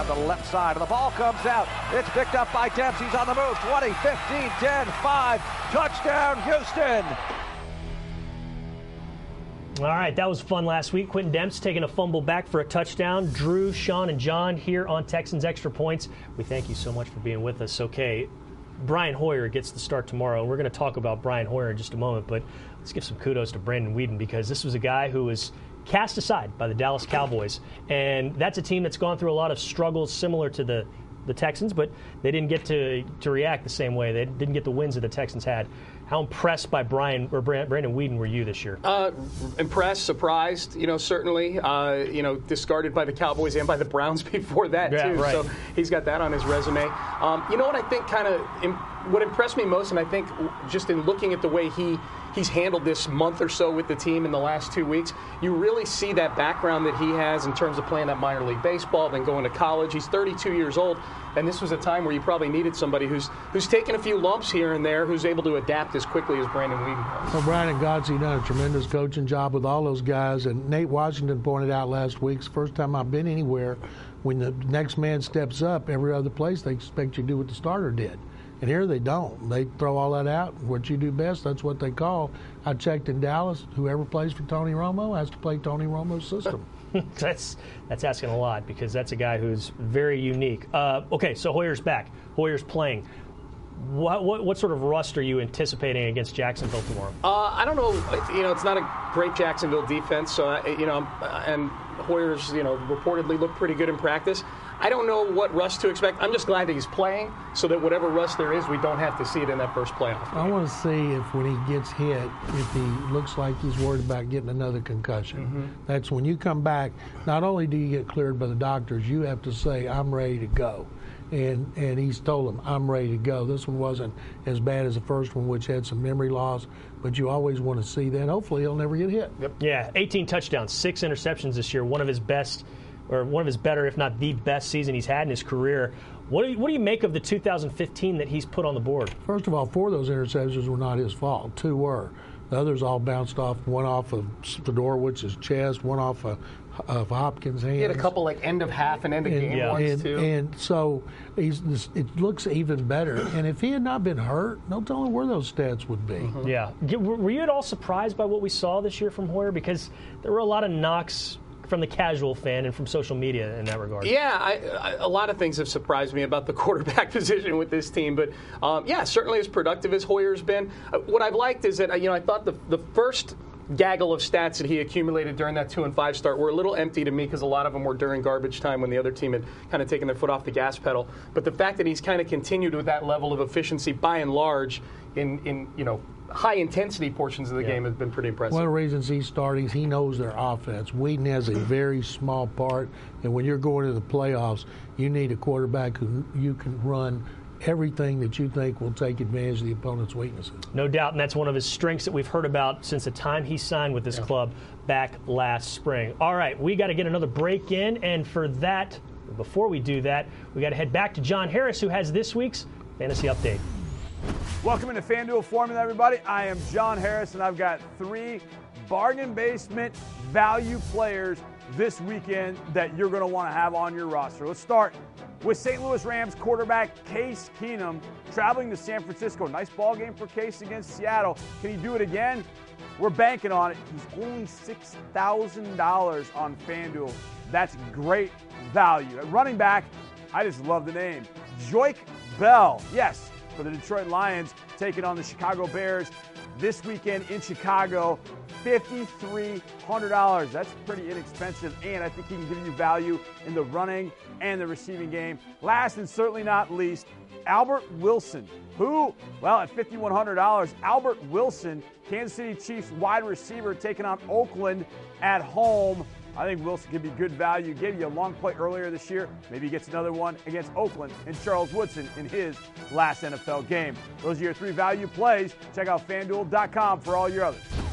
on the left side. The ball comes out. It's picked up by Demps. He's on the move. 20, 15, 10, 5. Touchdown, Houston. All right, that was fun last week. Quentin Demps taking a fumble back for a touchdown. Drew, Sean, and John here on Texans Extra Points. We thank you so much for being with us. Okay, Brian Hoyer gets the start tomorrow. We're going to talk about Brian Hoyer in just a moment, but let's give some kudos to Brandon Weeden because this was a guy who was cast aside by the Dallas Cowboys. And that's a team that's gone through a lot of struggles similar to the Texans, but they didn't get to react the same way. They didn't get the wins that the Texans had. How impressed by Brandon Weeden were you this year? Impressed, surprised, certainly. Discarded by the Cowboys and by the Browns before that, too. Right. So he's got that on his resume. You know what I think what impressed me most, and I think just in looking at the way he's handled this month or so with the team in the last 2 weeks, you really see that background that he has in terms of playing that minor league baseball, then going to college. He's 32 years old, and this was a time where you probably needed somebody who's taken a few lumps here and there, who's able to adapt as quickly as Brandon Weeden. Well, Brian and Godsey done a tremendous coaching job with all those guys, and Nate Washington pointed out last week, it's the first time I've been anywhere, when the next man steps up, every other place they expect you to do what the starter did. And here they don't. They throw all that out. What you do best, that's what they call. I checked in Dallas. Whoever plays for Tony Romo has to play Tony Romo's system. That's asking a lot because that's a guy who's very unique. Okay, so Hoyer's back. Hoyer's playing. What sort of rust are you anticipating against Jacksonville tomorrow? I don't know. It's not a great Jacksonville defense, so and Hoyer's reportedly looked pretty good in practice. I don't know what rust to expect. I'm just glad that he's playing so that whatever rust there is, we don't have to see it in that first playoff game. I want to see if when he gets hit, if he looks like he's worried about getting another concussion. Mm-hmm. That's when you come back, not only do you get cleared by the doctors, you have to say, I'm ready to go. And he's told them, I'm ready to go. This one wasn't as bad as the first one, which had some memory loss, but you always want to see that. Hopefully he'll never get hit. Yep. Yeah, 18 touchdowns, 6 interceptions this year, one of his better, if not the best season he's had in his career. What do you make of the 2015 that he's put on the board? First of all, 4 of those interceptions were not his fault. 2 were. The others all bounced off, one off of Fedorowicz's chest, one off of Hopkins' hands. He had a couple like end of half and end of game ones too. And so it looks even better. And if he had not been hurt, no telling where those stats would be. Mm-hmm. Yeah. Were you at all surprised by what we saw this year from Hoyer? Because there were a lot of knocks from the casual fan and from social media in that regard. Yeah, a lot of things have surprised me about the quarterback position with this team. But, certainly as productive as Hoyer's been. What I've liked is that, I thought the first gaggle of stats that he accumulated during that 2-5 start were a little empty to me because a lot of them were during garbage time when the other team had kind of taken their foot off the gas pedal. But the fact that he's kind of continued with that level of efficiency by and large in high-intensity portions of the game has been pretty impressive. One of the reasons he's starting is he knows their offense. Weeden has a very small part, and when you're going to the playoffs, you need a quarterback who you can run everything that you think will take advantage of the opponent's weaknesses. No doubt, and that's one of his strengths that we've heard about since the time he signed with this club back last spring. All right, we got to get another break in, and for that, before we do that, we got to head back to John Harris, who has this week's Fantasy Update. Welcome into FanDuel Formula, everybody. I am John Harris, and I've got 3 bargain basement value players this weekend that you're going to want to have on your roster. Let's start with St. Louis Rams quarterback Case Keenum traveling to San Francisco. Nice ball game for Case against Seattle. Can he do it again? We're banking on it. He's only $6,000 on FanDuel. That's great value. At running back, I just love the name. Joique Bell. Yes, for the Detroit Lions taking on the Chicago Bears this weekend in Chicago. $5,300. That's pretty inexpensive, and I think he can give you value in the running and the receiving game. Last and certainly not least, Albert Wilson, who, well, at $5,100, Albert Wilson, Kansas City Chiefs wide receiver, taking on Oakland at home. I think Wilson can be good value. Gave you a long play earlier this year. Maybe he gets another one against Oakland and Charles Woodson in his last NFL game. Those are your 3 value plays. Check out FanDuel.com for all your others.